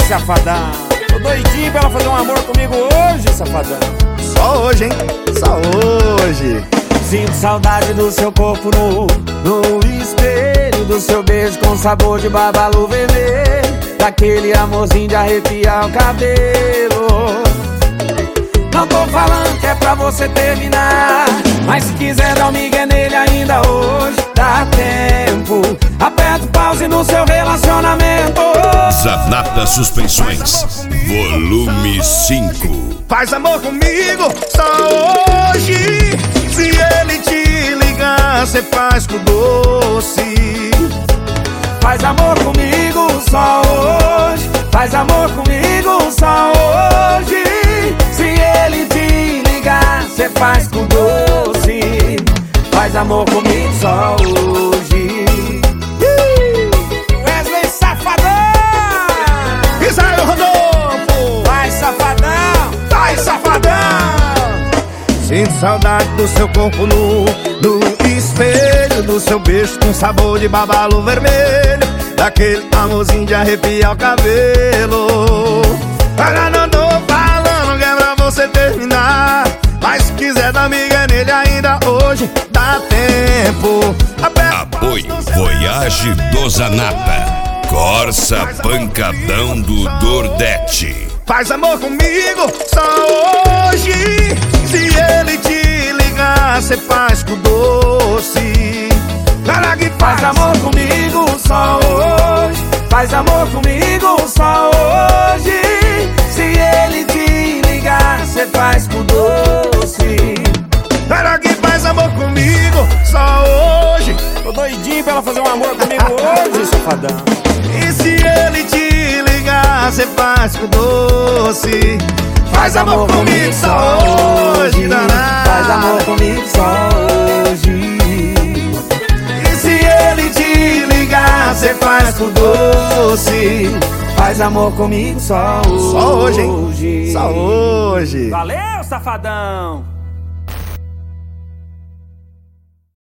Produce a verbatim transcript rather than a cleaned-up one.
safadão. Tô doidinho pra ela fazer um amor comigo hoje, safadão. Só hoje, hein? Só hoje. Sinto saudade do seu corpo nu, no espelho do seu beijo com sabor de babalu vermelho, daquele amorzinho de arrepiar o cabelo. Não tô falando que é pra você terminar, mas se quiser dar um migué nele ainda hoje, dá tempo. Aperta o pause no seu relacionamento. Zanata Suspensões, volume cinco. Faz amor comigo só hoje. Se ele te ligar, cê faz com doce. Faz amor comigo só hoje. Faz amor comigo só hoje. Se ele te ligar, cê faz com doce. Faz amor comigo só hoje. Wesley Safadão! Israel Rodolfo! Vai, safadão! Vai, safadão! Sinto saudade do seu corpo nu, do espelho do seu beijo com sabor de babalu vermelho, daquele amorzinho de arrepiar o cabelo. Agora não tô falando que é pra você terminar, mas se quiser dar miga nele ainda hoje, dá tempo. Aperta Apoio Voyage do Zanata, Corsa Pancadão do Nordeste. Faz amor comigo só hoje. Se ele te ligar, cê faz com doce. Cara que Faz amor comigo só hoje. Faz amor comigo só hoje. Se ele te ligar, cê faz com doce. Cara que faz amor comigo só hoje. Tô doidinho pra ela fazer um amor comigo hoje, safadão. E se ele te ligar, cê faz com doce. Faz amor comigo só hoje, danado. Faz amor comigo só hoje. E se ele te ligar, cê faz com doce. Faz amor comigo só hoje. Só hoje, hein? Só hoje. Valeu, safadão!